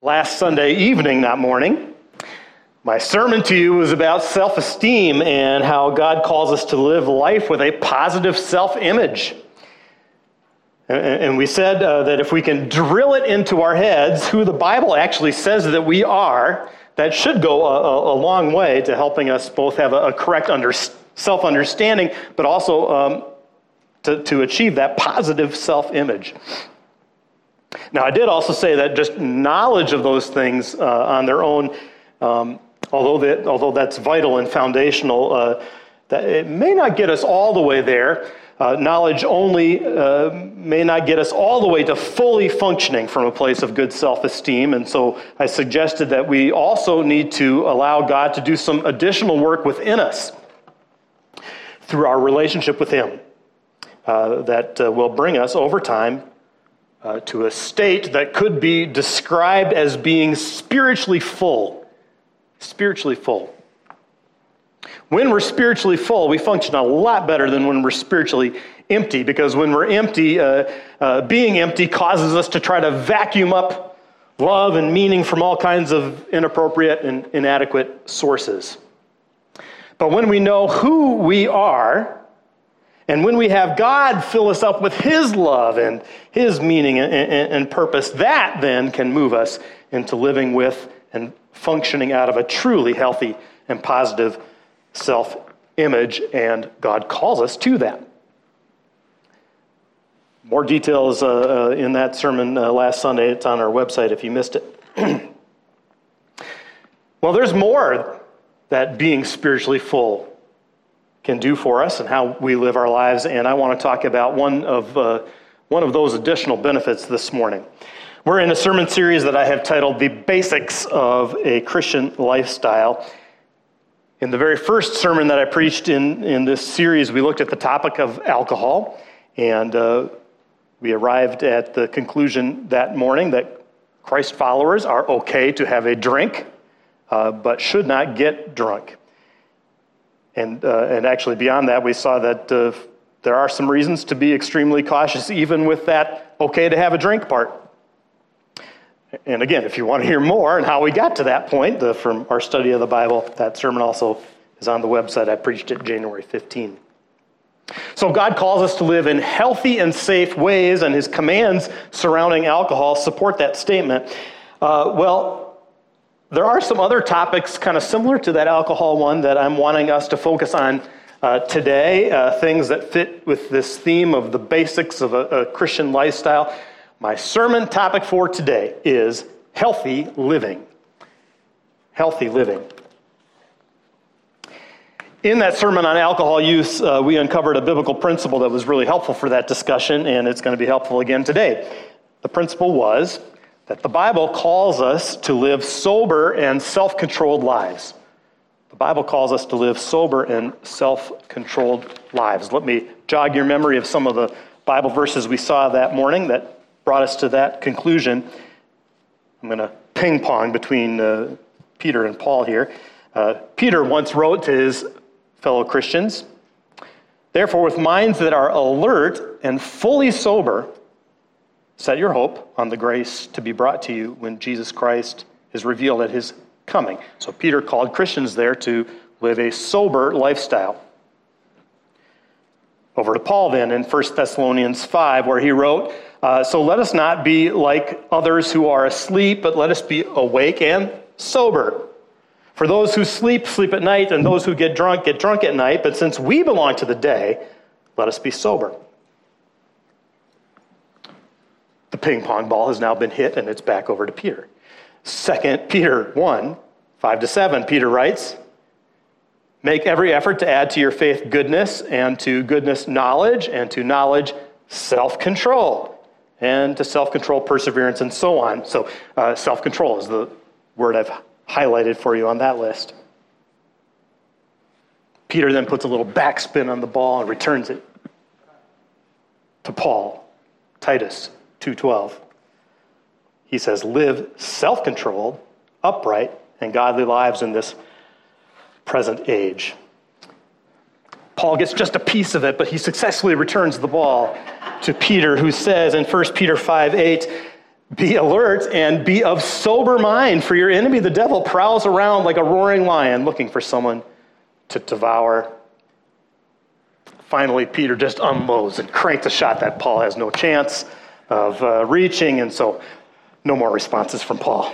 Last Sunday evening, that morning, my sermon to you was about self-esteem and how God calls us to live life with a positive self-image. And we said that if we can drill it into our heads who the Bible actually says that we are, that should go a long way to helping us both have a correct self-understanding, but also to achieve that positive self-image. Now, I did also say that just knowledge of those things on their own, although that's vital and foundational, that it may not get us all the way there. Knowledge only may not get us all the way to fully functioning from a place of good self-esteem. And so I suggested that we also need to allow God to do some additional work within us through our relationship with Him that will bring us over time to a state that could be described as being spiritually full. Spiritually full. When we're spiritually full, we function a lot better than when we're spiritually empty, because when we're empty, being empty causes us to try to vacuum up love and meaning from all kinds of inappropriate and inadequate sources. But when we know who we are, and when we have God fill us up with His love and His meaning and purpose, that then can move us into living with and functioning out of a truly healthy and positive self-image, and God calls us to that. More details in that sermon last Sunday. It's on our website if you missed it. Well, there's more that being spiritually full can do for us and how we live our lives, and I want to talk about one of those additional benefits this morning. We're in a sermon series that I have titled The Basics of a Christian Lifestyle. In the very first sermon that I preached in this series, we looked at the topic of alcohol, and we arrived at the conclusion that morning that Christ followers are okay to have a drink, but should not get drunk. And actually beyond that, we saw that there are some reasons to be extremely cautious, even with that okay to have a drink part. And again, if you want to hear more on how we got to that point from our study of the Bible, that sermon also is on the website. I preached it January 15. So God calls us to live in healthy and safe ways, and His commands surrounding alcohol support that statement. There are some other topics kind of similar to that alcohol one that I'm wanting us to focus on today, things that fit with this theme of the basics of a Christian lifestyle. My sermon topic for today is healthy living. Healthy living. In that sermon on alcohol use, we uncovered a biblical principle that was really helpful for that discussion, and it's going to be helpful again today. The principle was that the Bible calls us to live sober and self-controlled lives. The Bible calls us to live sober and self-controlled lives. Let me jog your memory of some of the Bible verses we saw that morning that brought us to that conclusion. I'm going to ping pong between Peter and Paul here. Peter once wrote to his fellow Christians, "Therefore, with minds that are alert and fully sober, set your hope on the grace to be brought to you when Jesus Christ is revealed at His coming." So Peter called Christians there to live a sober lifestyle. Over to Paul then in 1 Thessalonians 5, where he wrote, "So let us not be like others who are asleep, but let us be awake and sober. For those who sleep, sleep at night, and those who get drunk at night. But since we belong to the day, let us be sober." The ping pong ball has now been hit, and it's back over to Peter. 2 Peter 1, 5-7, Peter writes, "Make every effort to add to your faith goodness, and to goodness knowledge, and to knowledge self-control, and to self-control perseverance," and so on. So self-control is the word I've highlighted for you on that list. Peter then puts a little backspin on the ball and returns it to Paul, Titus 2:12. He says, "Live self-controlled, upright, and godly lives in this present age." Paul gets just a piece of it, but he successfully returns the ball to Peter, who says in 1 Peter 5:8, Be alert and be of sober mind, for your enemy, the devil, prowls around like a roaring lion looking for someone to devour. Finally, Peter just unloads and cranks a shot that Paul has no chance of reaching, and so no more responses from Paul.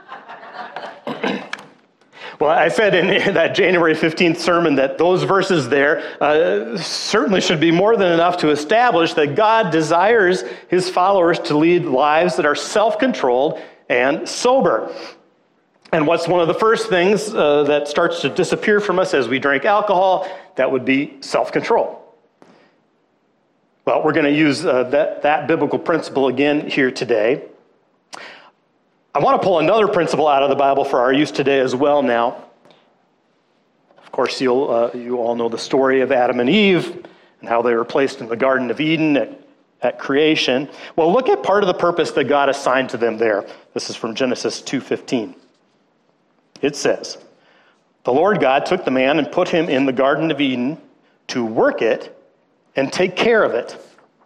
Well, I said in that January 15th sermon that those verses there certainly should be more than enough to establish that God desires his followers to lead lives that are self-controlled and sober. And what's one of the first things that starts to disappear from us as we drink alcohol? That would be self-control. Well, we're going to use that biblical principle again here today. I want to pull another principle out of the Bible for our use today as well now. Of course, you all know the story of Adam and Eve and how they were placed in the Garden of Eden at creation. Well, look at part of the purpose that God assigned to them there. This is from Genesis 2:15. It says, "The Lord God took the man and put him in the Garden of Eden to work it and take care of it."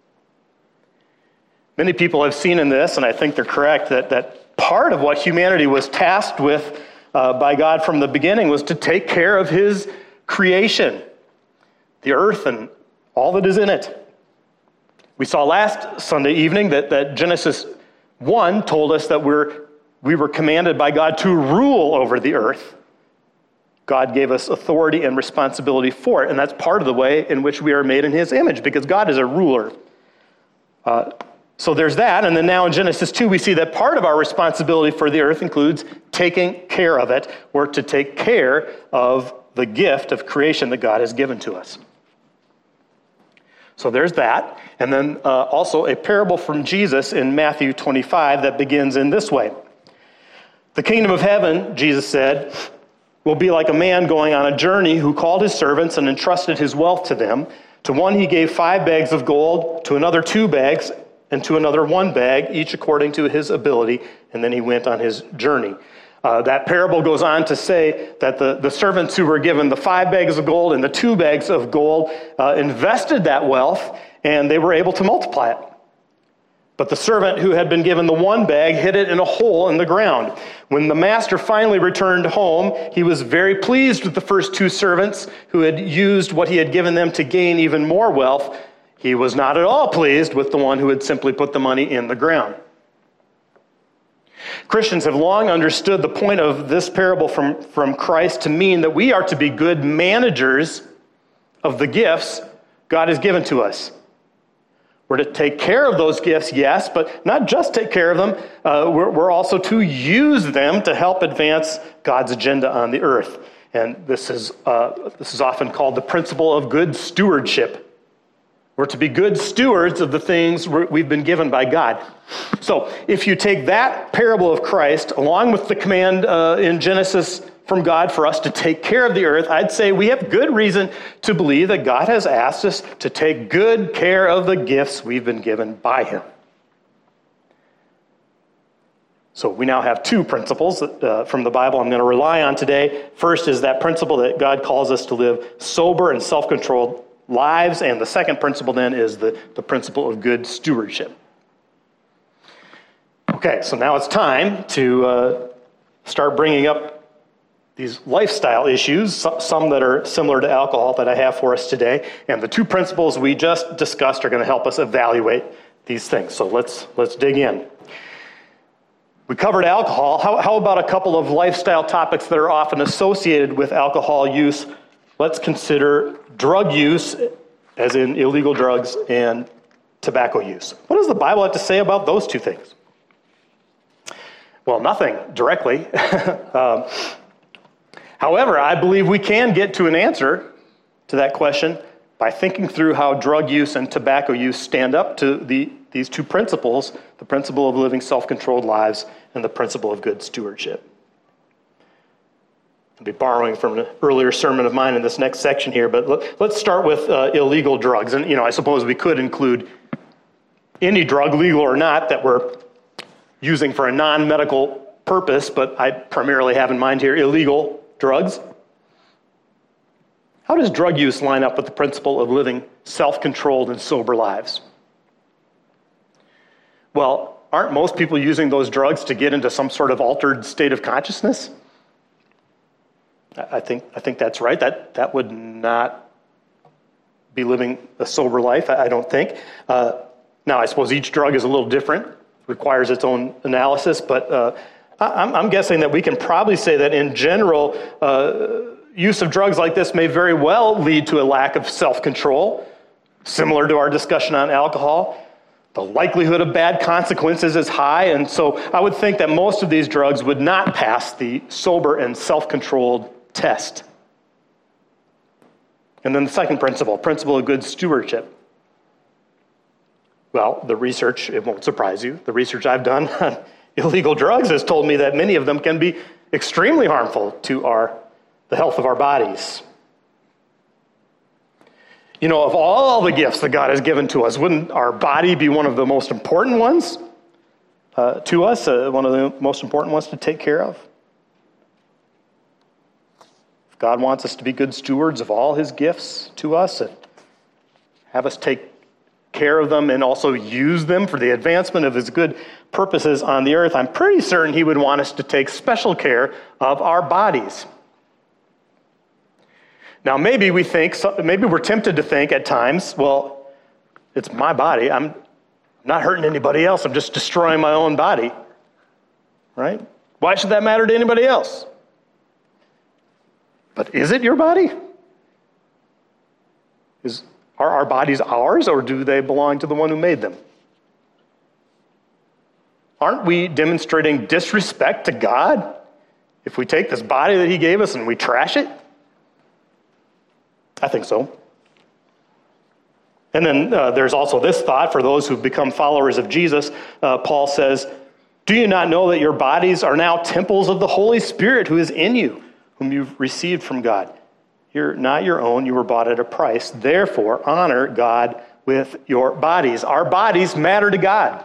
Many people have seen in this, and I think they're correct, that part of what humanity was tasked with by God from the beginning was to take care of his creation, the earth and all that is in it. We saw last Sunday evening that Genesis 1 told us that we were commanded by God to rule over the earth. God gave us authority and responsibility for it, and that's part of the way in which we are made in his image, because God is a ruler. So there's that, and then now in Genesis 2, we see that part of our responsibility for the earth includes taking care of it, or to take care of the gift of creation that God has given to us. So there's that, and then also a parable from Jesus in Matthew 25 that begins in this way. "The kingdom of heaven," Jesus said, "will be like a man going on a journey who called his servants and entrusted his wealth to them. To one he gave 5 bags of gold, to another 2 bags, and to another 1 bag, each according to his ability, and then he went on his journey." That parable goes on to say that the servants who were given the 5 bags of gold and the 2 bags of gold invested that wealth, and they were able to multiply it. But the servant who had been given the 1 bag hid it in a hole in the ground. When the master finally returned home, he was very pleased with the first 2 servants who had used what he had given them to gain even more wealth. He was not at all pleased with the one who had simply put the money in the ground. Christians have long understood the point of this parable from Christ to mean that we are to be good managers of the gifts God has given to us. We're to take care of those gifts, yes, but not just take care of them. We're also to use them to help advance God's agenda on the earth. And this is often called the principle of good stewardship. We're to be good stewards of the things we've been given by God. So if you take that parable of Christ, along with the command in Genesis from God for us to take care of the earth, I'd say we have good reason to believe that God has asked us to take good care of the gifts we've been given by him. So we now have 2 principles from the Bible I'm going to rely on today. First is that principle that God calls us to live sober and self-controlled lives, and the second principle then is the principle of good stewardship. Okay, so now it's time to start bringing up these lifestyle issues, some that are similar to alcohol that I have for us today, and the 2 principles we just discussed are going to help us evaluate these things. So let's dig in. We covered alcohol. How about a couple of lifestyle topics that are often associated with alcohol use? Let's consider drug use, as in illegal drugs, and tobacco use. What does the Bible have to say about those 2 things? Well, nothing directly. However, I believe we can get to an answer to that question by thinking through how drug use and tobacco use stand up to these 2 principles, the principle of living self-controlled lives and the principle of good stewardship. I'll be borrowing from an earlier sermon of mine in this next section here, but let's start with illegal drugs. And, I suppose we could include any drug, legal or not, that we're using for a non-medical purpose, but I primarily have in mind here illegal drugs. How does drug use line up with the principle of living self-controlled and sober lives? Well, aren't most people using those drugs to get into some sort of altered state of consciousness? I think that's right. That would not be living a sober life, I don't think. Now, I suppose each drug is a little different, requires its own analysis, but I'm guessing that we can probably say that in general, use of drugs like this may very well lead to a lack of self-control, similar to our discussion on alcohol. The likelihood of bad consequences is high, and so I would think that most of these drugs would not pass the sober and self-controlled test. And then the second principle of good stewardship. Well, the research, it won't surprise you, the research I've done on illegal drugs has told me that many of them can be extremely harmful to the health of our bodies. You know, of all the gifts that God has given to us, wouldn't our body be one of the most important ones to us, one of the most important ones to take care of? If God wants us to be good stewards of all his gifts to us and have us take care of them and also use them for the advancement of his good purposes on the earth, I'm pretty certain he would want us to take special care of our bodies. Now, maybe we're tempted to think at times, well, it's my body. I'm not hurting anybody else. I'm just destroying my own body, right? Why should that matter to anybody else? But is it your body? Are our bodies ours, or do they belong to the one who made them? Aren't we demonstrating disrespect to God if we take this body that he gave us and we trash it? I think so. And then there's also this thought for those who've become followers of Jesus. Paul says, "Do you not know that your bodies are now temples of the Holy Spirit who is in you, whom you've received from God? You're not your own, you were bought at a price. Therefore, honor God with your bodies." Our bodies matter to God.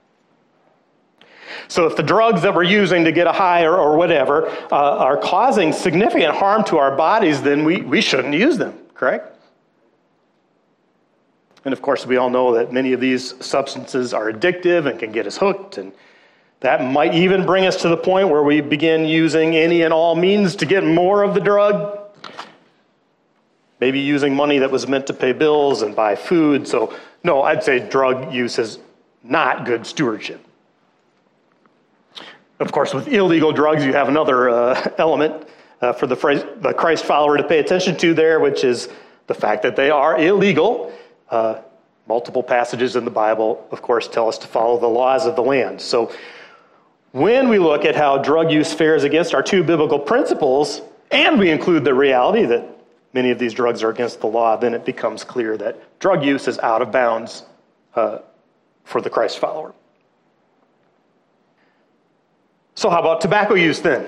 So if the drugs that we're using to get a high or whatever are causing significant harm to our bodies, then we shouldn't use them, correct? And of course, we all know that many of these substances are addictive and can get us hooked, and that might even bring us to the point where we begin using any and all means to get more of the drug. Maybe using money that was meant to pay bills and buy food. So, no, I'd say drug use is not good stewardship. Of course, with illegal drugs, you have another element for the Christ follower to pay attention to there, which is the fact that they are illegal. Multiple passages in the Bible, of course, tell us to follow the laws of the land. So when we look at how drug use fares against our two biblical principles, and we include the reality that many of these drugs are against the law, then it becomes clear that drug use is out of bounds for the Christ follower. So how about tobacco use then?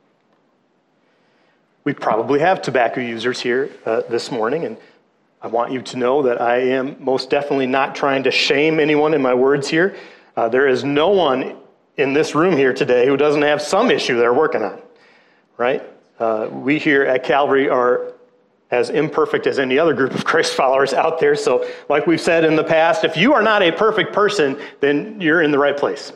We probably have tobacco users here this morning, and I want you to know that I am most definitely not trying to shame anyone in my words here. There is no one in this room here today who doesn't have some issue they're working on, right? We here at Calvary are as imperfect as any other group of Christ followers out there. So like we've said in the past, if you are not a perfect person, then you're in the right place.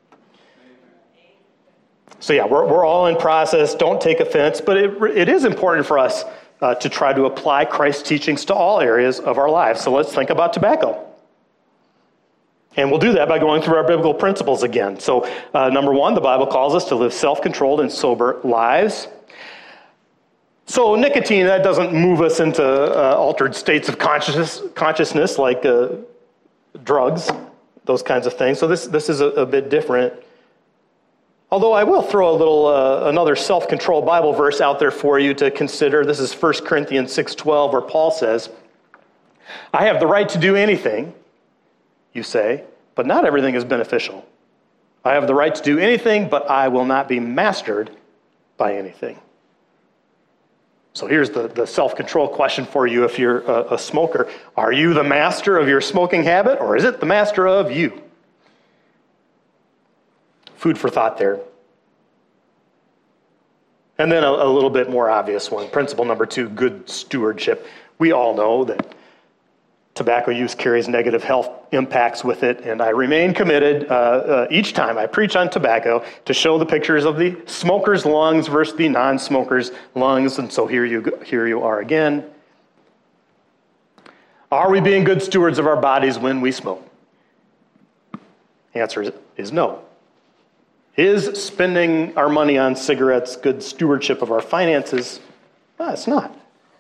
So yeah, we're all in process. Don't take offense, but it is important for us to try to apply Christ's teachings to all areas of our lives. So let's think about tobacco. And we'll do that by going through our biblical principles again. So number one, the Bible calls us to live self-controlled and sober lives. So nicotine, that doesn't move us into altered states of consciousness like drugs, those kinds of things. So this is a bit different. Although I will throw a little another self-control Bible verse out there for you to consider. This is 1 Corinthians 6:12, where Paul says, "I have the right to do anything, you say, but not everything is beneficial. I have the right to do anything, but I will not be mastered by anything." So here's the self-control question for you if you're a smoker. Are you the master of your smoking habit, or is it the master of you? Food for thought there. And then a little bit more obvious one. Principle number 2, good stewardship. We all know that Tobacco use carries negative health impacts with it, and I remain committed each time I preach on tobacco to show the pictures of the smoker's lungs versus the non-smoker's lungs, and so here you are again. Are we being good stewards of our bodies when we smoke? The answer is no. Is spending our money on cigarettes good stewardship of our finances? No, it's not.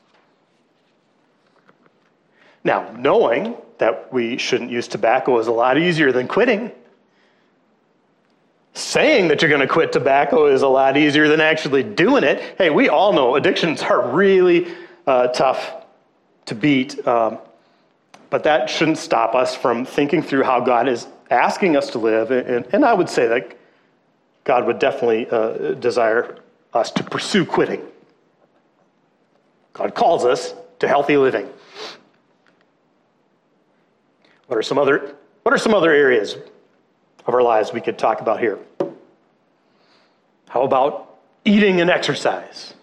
Now, knowing that we shouldn't use tobacco is a lot easier than quitting. Saying that you're going to quit tobacco is a lot easier than actually doing it. Hey, we all know addictions are really tough to beat, but that shouldn't stop us from thinking through how God is asking us to live, and I would say that God would definitely desire us to pursue quitting. God calls us to healthy living. What are some other areas of our lives we could talk about here? How about eating and exercise?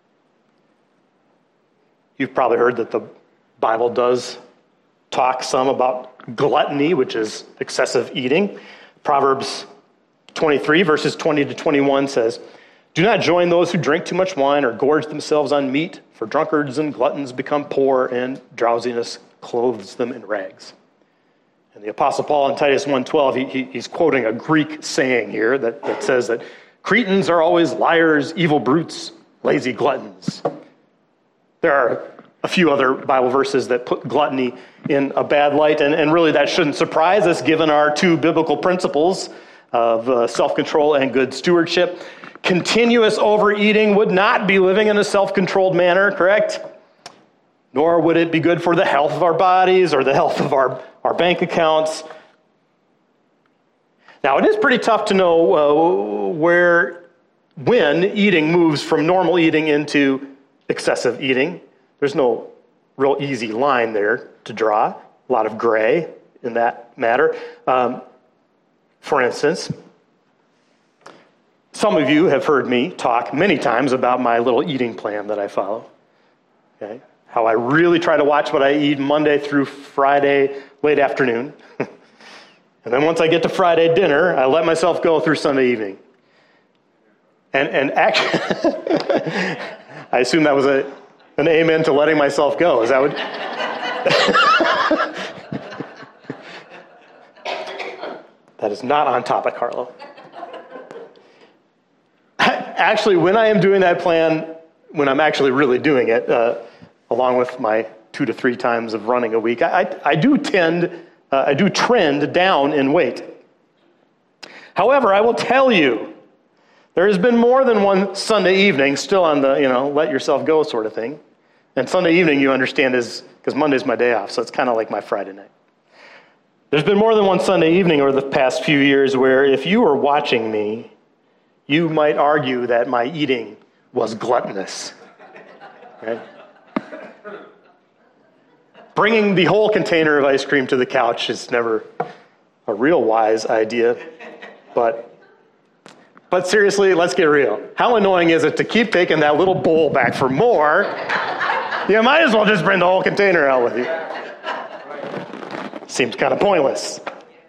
You've probably heard that the Bible does talk some about gluttony, which is excessive eating. Proverbs 23, verses 20 to 21 says, "Do not join those who drink too much wine or gorge themselves on meat, for drunkards and gluttons become poor, and drowsiness clothes them in rags." And the Apostle Paul in Titus 1:12, he's quoting a Greek saying here that says that Cretans are always liars, evil brutes, lazy gluttons. There are a few other Bible verses that put gluttony in a bad light, and really that shouldn't surprise us given our two biblical principles of self-control and good stewardship. Continuous overeating would not be living in a self-controlled manner, correct? Nor would it be good for the health of our bodies or the health of our bank accounts. Now, it is pretty tough to know when eating moves from normal eating into excessive eating. There's no real easy line there to draw. A lot of gray in that matter. For instance, some of you have heard me talk many times about my little eating plan that I follow. Okay? How I really try to watch what I eat Monday through Friday late afternoon. And then once I get to Friday dinner, I let myself go through Sunday evening. And actually, I assume that was an amen to letting myself go. Is that what? That is not on topic, Harlow. Actually, when I am doing that plan, when I'm actually really doing it, along with my 2 to 3 times of running a week, I do trend down in weight. However, I will tell you, there has been more than one Sunday evening, still on the, let yourself go sort of thing. And Sunday evening, you understand, is because Monday's my day off, so it's kind of like my Friday night. There's been more than one Sunday evening over the past few years where if you were watching me, you might argue that my eating was gluttonous. Right? Bringing the whole container of ice cream to the couch is never a real wise idea. But seriously, let's get real. How annoying is it to keep taking that little bowl back for more? You might as well just bring the whole container out with you. Seems kind of pointless.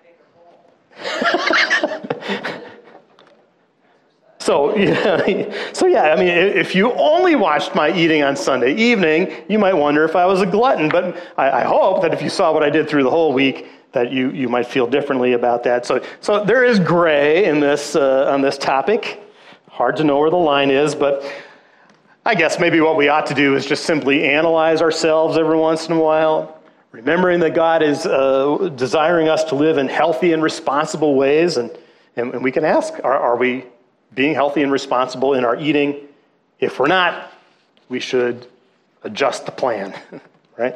So yeah, I mean, if you only watched my eating on Sunday evening, you might wonder if I was a glutton. But I hope that if you saw what I did through the whole week, that you might feel differently about that. So there is gray in this on this topic. Hard to know where the line is, but I guess maybe what we ought to do is just simply analyze ourselves every once in a while, remembering that God is desiring us to live in healthy and responsible ways, and we can ask, are we being healthy and responsible in our eating? If we're not, we should adjust the plan, right?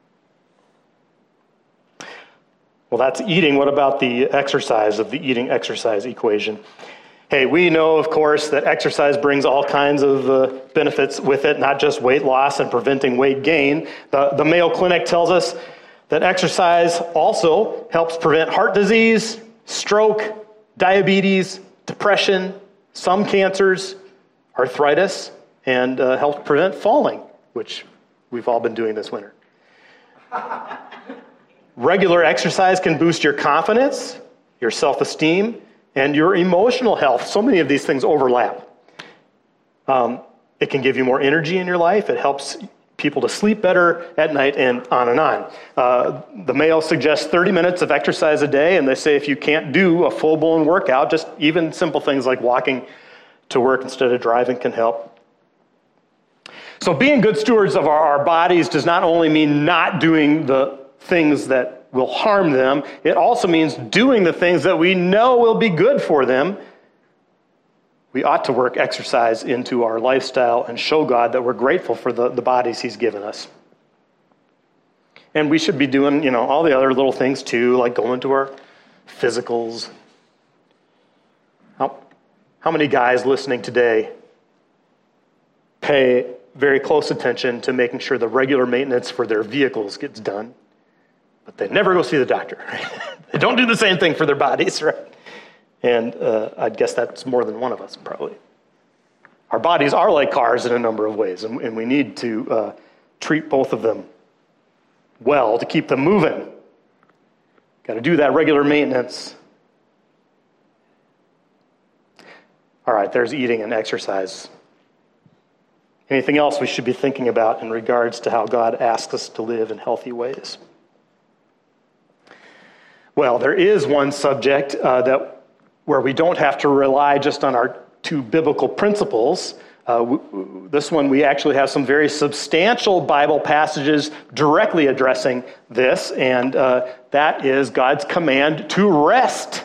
Well, that's eating. What about the exercise of the eating-exercise equation? Hey, we know, of course, that exercise brings all kinds of benefits with it, not just weight loss and preventing weight gain. The Mayo Clinic tells us that exercise also helps prevent heart disease, stroke, diabetes, depression, some cancers, arthritis, and helps prevent falling, which we've all been doing this winter. Regular exercise can boost your confidence, your self-esteem, and your emotional health. So many of these things overlap. It can give you more energy in your life. It helps people to sleep better at night, and on and on. The Mayo suggests 30 minutes of exercise a day, and they say if you can't do a full-blown workout, just even simple things like walking to work instead of driving can help. So being good stewards of our bodies does not only mean not doing the things that will harm them, it also means doing the things that we know will be good for them. We ought to work exercise into our lifestyle and show God that we're grateful for the bodies he's given us. And we should be doing, all the other little things too, like going to our physicals. How many guys listening today pay very close attention to making sure the regular maintenance for their vehicles gets done, but they never go see the doctor? They don't do the same thing for their bodies, right? And I'd guess that's more than one of us, probably. Our bodies are like cars in a number of ways, and we need to treat both of them well to keep them moving. Got to do that regular maintenance. All right, there's eating and exercise. Anything else we should be thinking about in regards to how God asks us to live in healthy ways? Well, there is one subject where we don't have to rely just on our two biblical principles. This one, we actually have some very substantial Bible passages directly addressing this, and that is God's command to rest.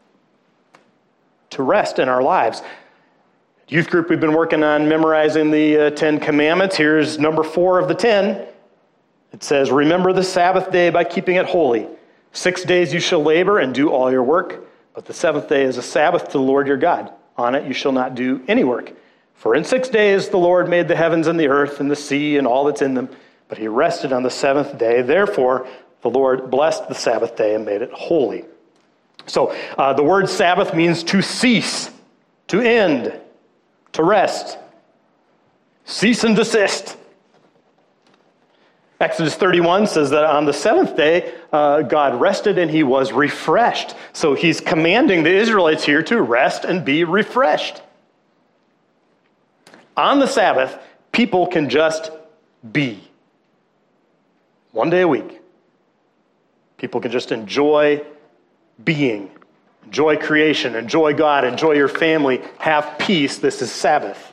To rest in our lives. Youth group, we've been working on memorizing the 10 commandments. Here's number 4 of the 10. It says, "Remember the Sabbath day by keeping it holy. 6 days you shall labor and do all your work, but the seventh day is a Sabbath to the Lord your God. On it you shall not do any work. For in 6 days the Lord made the heavens and the earth and the sea and all that's in them, but he rested on the seventh day. Therefore the Lord blessed the Sabbath day and made it holy." So the word Sabbath means to cease, to end, to rest. Cease and desist. Exodus 31 says that on the seventh day, God rested and he was refreshed. So he's commanding the Israelites here to rest and be refreshed. On the Sabbath, people can just be. One day a week. People can just enjoy being. Enjoy creation. Enjoy God. Enjoy your family. Have peace. This is Sabbath.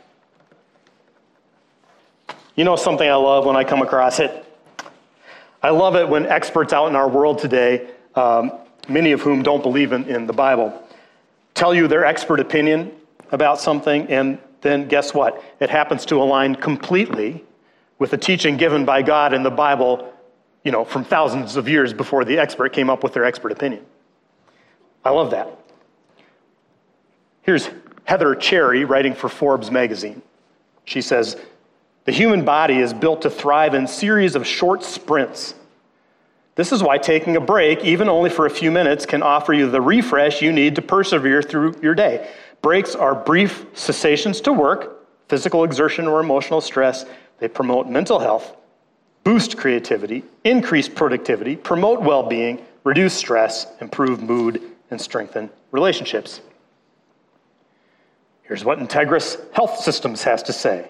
You know something I love when I come across it? I love it when experts out in our world today, many of whom don't believe in the Bible, tell you their expert opinion about something, and then guess what? It happens to align completely with the teaching given by God in the Bible, from thousands of years before the expert came up with their expert opinion. I love that. Here's Heather Cherry writing for Forbes magazine. She says, "The human body is built to thrive in series of short sprints. This is why taking a break, even only for a few minutes, can offer you the refresh you need to persevere through your day. Breaks are brief cessations to work, physical exertion or emotional stress. They promote mental health, boost creativity, increase productivity, promote well-being, reduce stress, improve mood, and strengthen relationships." Here's what Integris Health Systems has to say.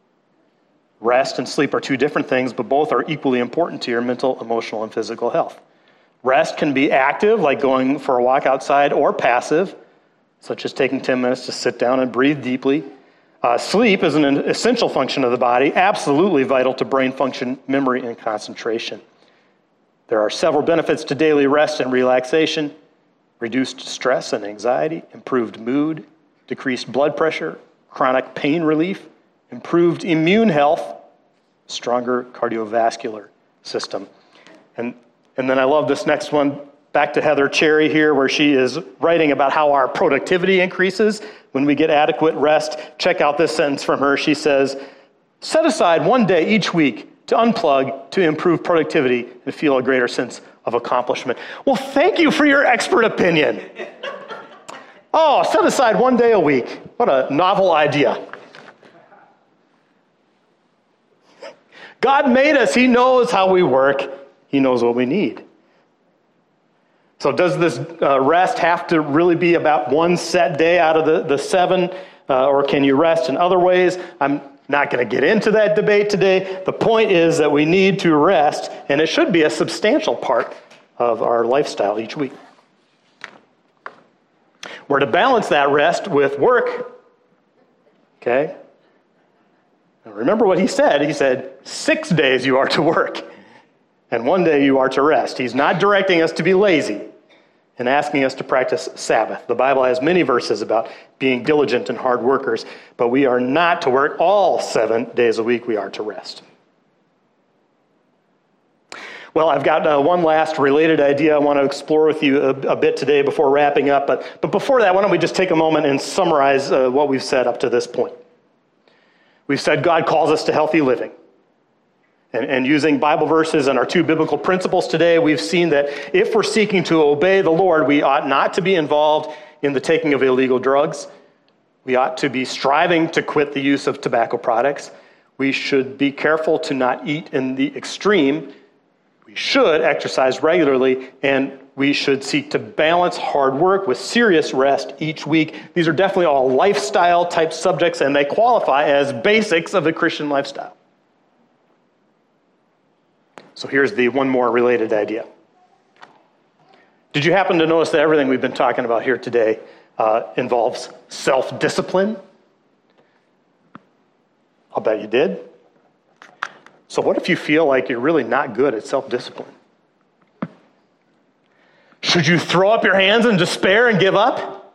"Rest and sleep are two different things, but both are equally important to your mental, emotional, and physical health. Rest can be active, like going for a walk outside, or passive, such as taking 10 minutes to sit down and breathe deeply. Sleep is an essential function of the body, absolutely vital to brain function, memory, and concentration. There are several benefits to daily rest and relaxation: reduced stress and anxiety, improved mood, decreased blood pressure, chronic pain relief, improved immune health, stronger cardiovascular system." And then I love this next one. Back to Heather Cherry here, where she is writing about how our productivity increases when we get adequate rest. Check out this sentence from her. She says, "Set aside one day each week to unplug, to improve productivity, and feel a greater sense of accomplishment." Well, thank you for your expert opinion. Oh, set aside one day a week. What a novel idea. God made us. He knows how we work. He knows what we need. So does this rest have to really be about one set day out of the 7, or can you rest in other ways? I'm not going to get into that debate today. The point is that we need to rest, and it should be a substantial part of our lifestyle each week. We're to balance that rest with work. Okay? Now remember what he said. He said, 6 days you are to work, and 1 day you are to rest. He's not directing us to be lazy and asking us to practice Sabbath. The Bible has many verses about being diligent and hard workers, but we are not to work all 7 days a week. We are to rest. Well, I've got one last related idea I want to explore with you a bit today before wrapping up. But before that, why don't we just take a moment and summarize what we've said up to this point. We've said God calls us to healthy living. And using Bible verses and our 2 biblical principles today, we've seen that if we're seeking to obey the Lord, we ought not to be involved in the taking of illegal drugs. We ought to be striving to quit the use of tobacco products. We should be careful to not eat in the extreme. We should exercise regularly, and we should seek to balance hard work with serious rest each week. These are definitely all lifestyle type subjects, and they qualify as basics of the Christian lifestyle. So here's the one more related idea. Did you happen to notice that everything we've been talking about here today involves self-discipline? I'll bet you did. So what if you feel like you're really not good at self-discipline? Should you throw up your hands in despair and give up?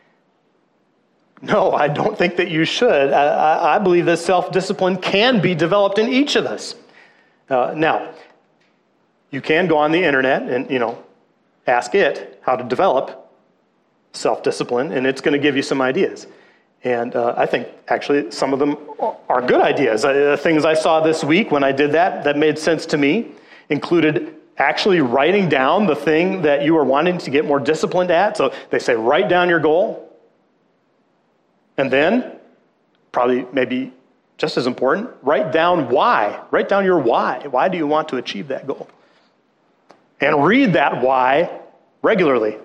No, I don't think that you should. I believe that self-discipline can be developed in each of us. Now, you can go on the internet and, ask it how to develop self-discipline, and it's going to give you some ideas. And I think, actually, some of them are good ideas. Things I saw this week when I did that made sense to me included actually writing down the thing that you are wanting to get more disciplined at. So they say, write down your goal. And then, probably maybe just as important, write down why. Write down your why. Why do you want to achieve that goal? And read that why regularly.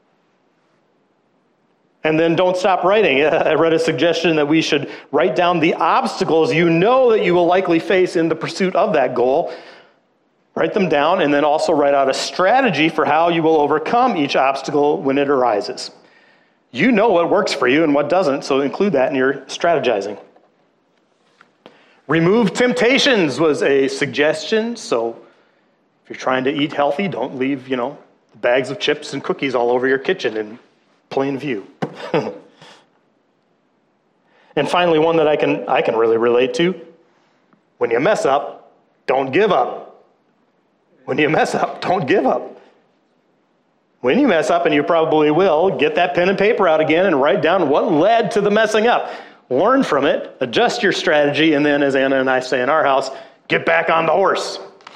And then don't stop writing. I read a suggestion that we should write down the obstacles you know that you will likely face in the pursuit of that goal. Write them down, and then also write out a strategy for how you will overcome each obstacle when it arises. You know what works for you and what doesn't, so include that in your strategizing. Remove temptations was a suggestion. So if you're trying to eat healthy, don't leave, bags of chips and cookies all over your kitchen in plain view. And finally, one that I can really relate to. When you mess up, don't give up. When you mess up, don't give up. When you mess up, and you probably will, get that pen and paper out again and write down what led to the messing up. Learn from it, adjust your strategy, and then, as Anna and I say in our house, get back on the horse.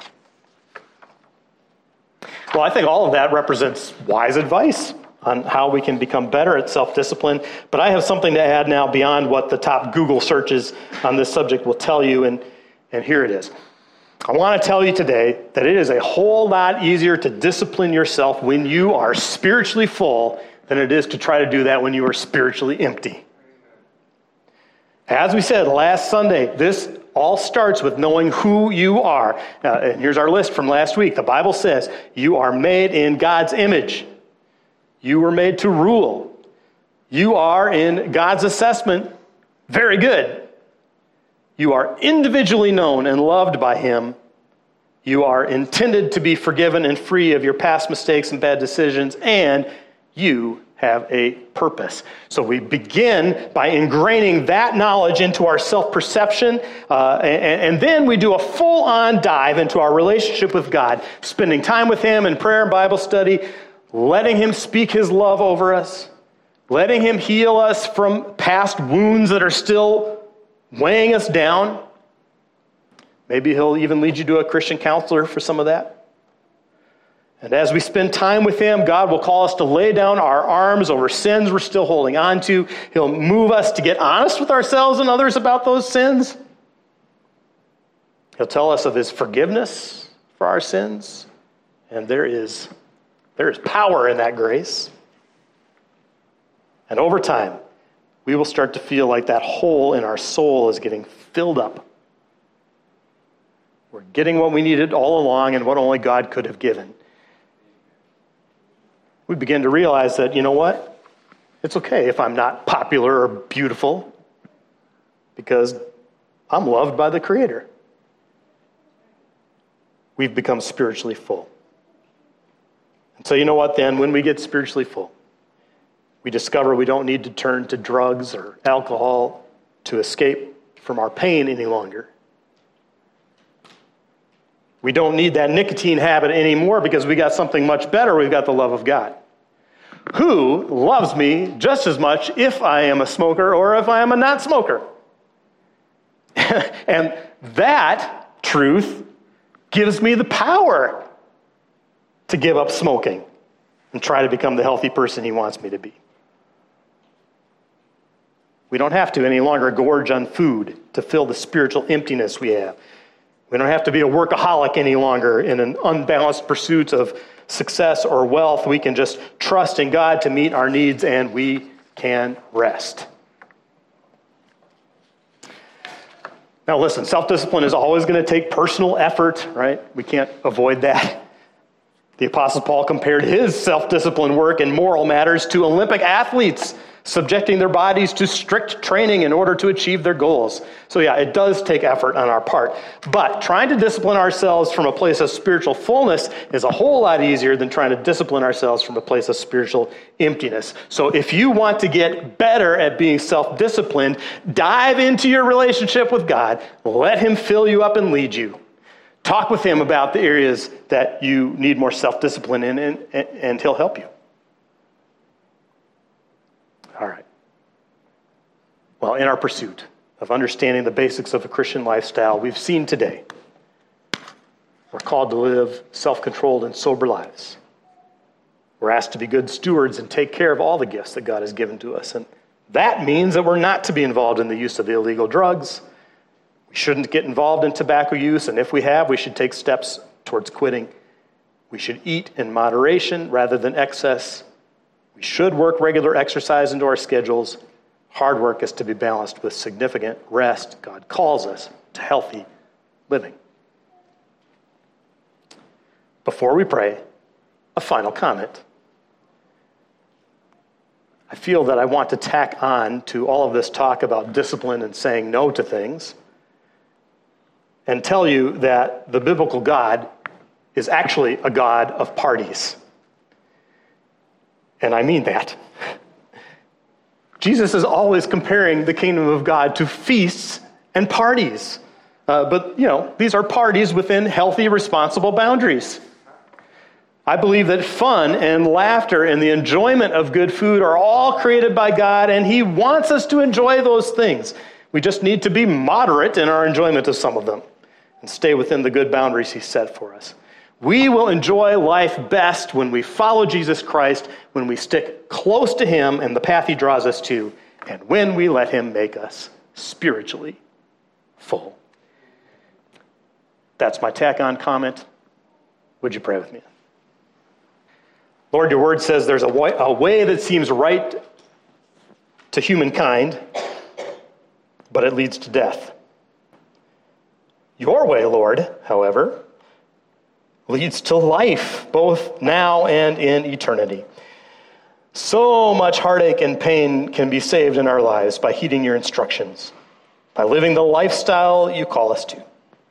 Well, I think all of that represents wise advice on how we can become better at self-discipline. But I have something to add now beyond what the top Google searches on this subject will tell you, and here it is. I want to tell you today that it is a whole lot easier to discipline yourself when you are spiritually full than it is to try to do that when you are spiritually empty. As we said last Sunday, this all starts with knowing who you are. And here's our list from last week. The Bible says you are made in God's image. You were made to rule. You are, in God's assessment, very good. You are individually known and loved by Him. You are intended to be forgiven and free of your past mistakes and bad decisions, and you have a purpose. So we begin by ingraining that knowledge into our self-perception, and then we do a full-on dive into our relationship with God, spending time with Him in prayer and Bible study, letting Him speak His love over us, letting Him heal us from past wounds that are still weighing us down. Maybe He'll even lead you to a Christian counselor for some of that. And as we spend time with Him, God will call us to lay down our arms over sins we're still holding on to. He'll move us to get honest with ourselves and others about those sins. He'll tell us of His forgiveness for our sins, and there is power in that grace. And over time, we will start to feel like that hole in our soul is getting filled up. We're getting what we needed all along and what only God could have given. We begin to realize that, you know what? It's okay if I'm not popular or beautiful because I'm loved by the Creator. We've become spiritually full. And so you know what then? When we get spiritually full, we discover we don't need to turn to drugs or alcohol to escape from our pain any longer. We don't need that nicotine habit anymore because we got something much better. We've got the love of God, who loves me just as much if I am a smoker or if I am a not smoker. And that truth gives me the power to give up smoking and try to become the healthy person he wants me to be. We don't have to any longer gorge on food to fill the spiritual emptiness we have. We don't have to be a workaholic any longer in an unbalanced pursuit of success or wealth. We can just trust in God to meet our needs, and we can rest. Now listen, self-discipline is always going to take personal effort, right? We can't avoid that. The Apostle Paul compared his self-discipline work in moral matters to Olympic athletes subjecting their bodies to strict training in order to achieve their goals. So yeah, it does take effort on our part. But trying to discipline ourselves from a place of spiritual fullness is a whole lot easier than trying to discipline ourselves from a place of spiritual emptiness. So if you want to get better at being self-disciplined, dive into your relationship with God. Let him fill you up and lead you. Talk with him about the areas that you need more self-discipline in, and he'll help you. All right. Well, in our pursuit of understanding the basics of a Christian lifestyle, we've seen today we're called to live self-controlled and sober lives. We're asked to be good stewards and take care of all the gifts that God has given to us. And that means that we're not to be involved in the use of illegal drugs. We shouldn't get involved in tobacco use, and if we have, we should take steps towards quitting. We should eat in moderation rather than excess. We should work regular exercise into our schedules. Hard work is to be balanced with significant rest. God calls us to healthy living. Before we pray, a final comment. I feel that I want to tack on to all of this talk about discipline and saying no to things and tell you that the biblical God is actually a God of parties. And I mean that. Jesus is always comparing the kingdom of God to feasts and parties. But these are parties within healthy, responsible boundaries. I believe that fun and laughter and the enjoyment of good food are all created by God, and he wants us to enjoy those things. We just need to be moderate in our enjoyment of some of them and stay within the good boundaries he set for us. We will enjoy life best when we follow Jesus Christ, when we stick close to him and the path he draws us to, and when we let him make us spiritually full. That's my tack-on comment. Would you pray with me? Lord, your word says there's a way that seems right to humankind, but it leads to death. Your way, Lord, however, leads to life, both now and in eternity. So much heartache and pain can be saved in our lives by heeding your instructions, by living the lifestyle you call us to.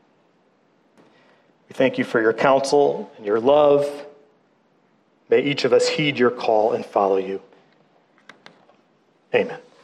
We thank you for your counsel and your love. May each of us heed your call and follow you. Amen.